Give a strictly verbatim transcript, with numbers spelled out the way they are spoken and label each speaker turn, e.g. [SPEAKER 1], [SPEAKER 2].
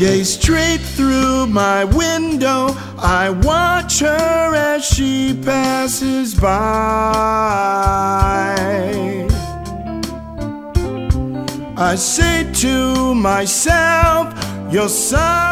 [SPEAKER 1] Gaze straight through my window, I watch her as she passes by. I say to myself, you're sorry.